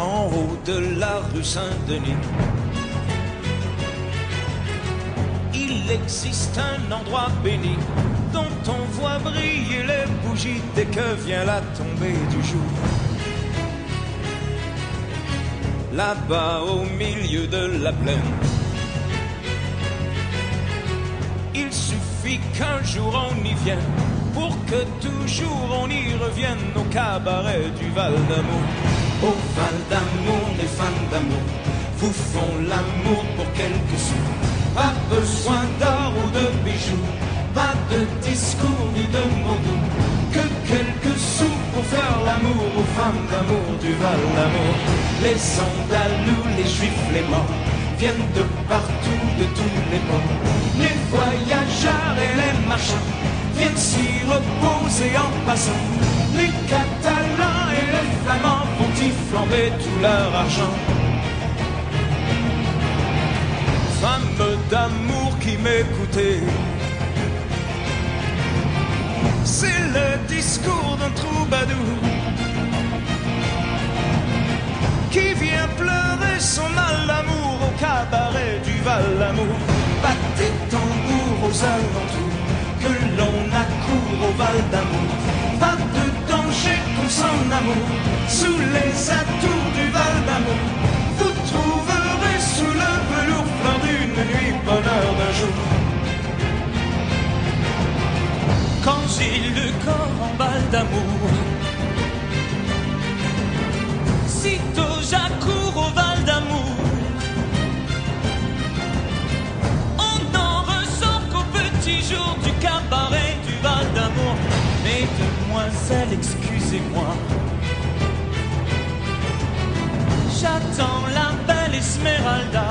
en haut de la rue Saint-Denis. Il existe un endroit béni dont on voit briller les bougies dès que vient la tombée du jour. Là-bas au milieu de la plaine, il suffit qu'un jour on y vienne pour que toujours on y revienne au cabaret du Val d'Amour. Au Val d'Amour, les femmes d'amour vous font l'amour pour quelques sous. Pas besoin d'or ou de bijoux, pas de discours ni de mots doux, que quelques sous pour faire l'amour aux femmes d'amour du Val d'Amour. Les andalous, les juifs, les morts viennent de partout, de tous les bords. Les voyageurs et les marchands viennent s'y reposer en passant. Les catalans et les flamands vont y flamber tout leur argent. Femme d'amour qui m'écoutait, c'est le discours d'un troubadour qui vient pleurer son mal d'amour au cabaret du Val d'Amour. Battez tambour aux alentours, que l'on accourt au Val d'Amour. Pas de danger comme son amour, sous les atours du Val d'Amour. Vous trouverez sous le velours fleur d'une nuit, bonheur d'un jour. Quand j'ai le corps en Val d'Amour, sitôt j'accours au Val d'Amour. On n'en ressent qu'au petit jour du cabaret du Val d'Amour. Mesdemoiselles, excusez-moi, j'attends la belle Esmeralda.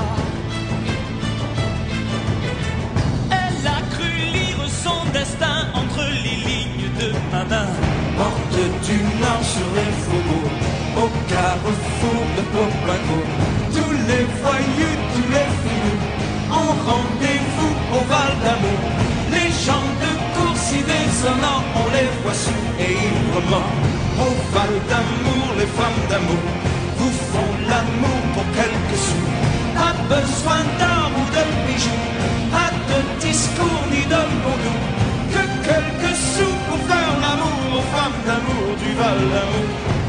Elle a cru lire son destin entre les lignes de ma main. Porte du Nord sur les faubourgs, au carrefour de Poplacourt, tous les voyous, tous les fous ont rendez-vous au Val d'Amour. Les gens de course si désonnants, on les voit sous et ivres. Au Val d'Amour, les femmes d'amour vous font l'amour pour quelques sous. Pas besoin d'or ou de bijoux, pas de discours ni de mots doux, que quelques sous pour faire l'amour aux femmes d'amour du Val d'Amour.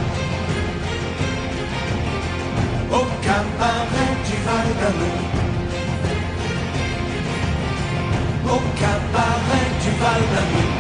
Au cabaret du Val d'Amour, au cabaret du Val d'Amour.